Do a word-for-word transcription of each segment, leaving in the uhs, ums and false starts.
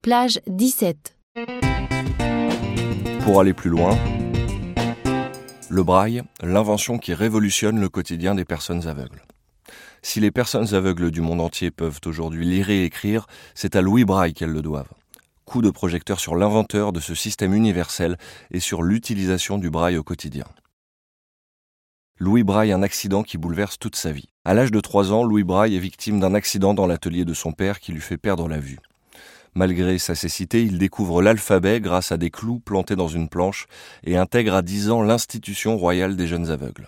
Plage dix-sept. Pour aller plus loin, le braille, l'invention qui révolutionne le quotidien des personnes aveugles. Si les personnes aveugles du monde entier peuvent aujourd'hui lire et écrire, c'est à Louis Braille qu'elles le doivent. Coup de projecteur sur l'inventeur de ce système universel et sur l'utilisation du braille au quotidien. Louis Braille, un accident qui bouleverse toute sa vie. À l'âge de trois ans, Louis Braille est victime d'un accident dans l'atelier de son père qui lui fait perdre la vue. Malgré sa cécité, il découvre l'alphabet grâce à des clous plantés dans une planche et intègre à dix ans l'Institution royale des jeunes aveugles.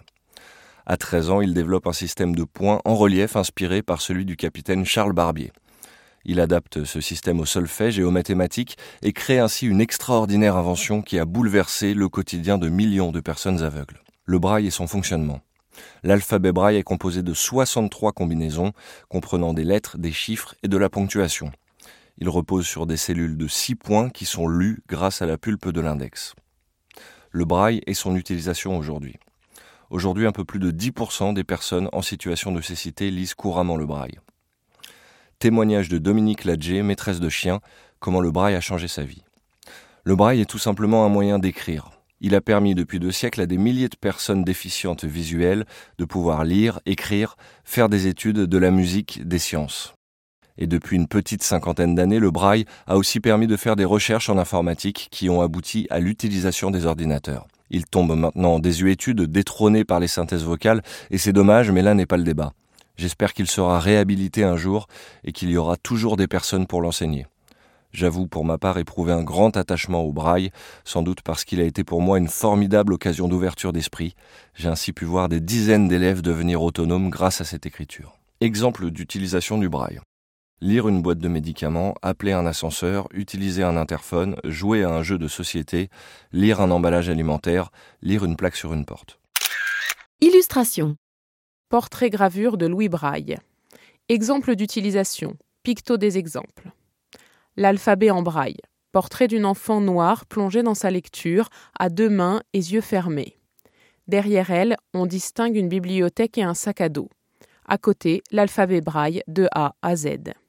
À treize ans, il développe un système de points en relief inspiré par celui du capitaine Charles Barbier. Il adapte ce système au solfège et aux mathématiques et crée ainsi une extraordinaire invention qui a bouleversé le quotidien de millions de personnes aveugles. Le braille et son fonctionnement. L'alphabet braille est composé de soixante-trois combinaisons comprenant des lettres, des chiffres et de la ponctuation. Il repose sur des cellules de six points qui sont lues grâce à la pulpe de l'index. Le braille et son utilisation aujourd'hui. Aujourd'hui, un peu plus de dix pour cent des personnes en situation de cécité lisent couramment le braille. Témoignage de Dominique Ladger, maîtresse de chien, comment le braille a changé sa vie. Le braille est tout simplement un moyen d'écrire. Il a permis depuis deux siècles à des milliers de personnes déficientes visuelles de pouvoir lire, écrire, faire des études, de la musique, des sciences. Et depuis une petite cinquantaine d'années, le braille a aussi permis de faire des recherches en informatique qui ont abouti à l'utilisation des ordinateurs. Il tombe maintenant en désuétude, détrôné par les synthèses vocales, et c'est dommage, mais là n'est pas le débat. J'espère qu'il sera réhabilité un jour et qu'il y aura toujours des personnes pour l'enseigner. J'avoue pour ma part éprouver un grand attachement au braille, sans doute parce qu'il a été pour moi une formidable occasion d'ouverture d'esprit. J'ai ainsi pu voir des dizaines d'élèves devenir autonomes grâce à cette écriture. Exemple d'utilisation du braille. Lire une boîte de médicaments, appeler un ascenseur, utiliser un interphone, jouer à un jeu de société, lire un emballage alimentaire, lire une plaque sur une porte. Illustration. Portrait-gravure de Louis Braille. Exemple d'utilisation. Picto des exemples. L'alphabet en braille. Portrait d'une enfant noire plongée dans sa lecture, à deux mains et yeux fermés. Derrière elle, on distingue une bibliothèque et un sac à dos. À côté, l'alphabet braille de A à Z.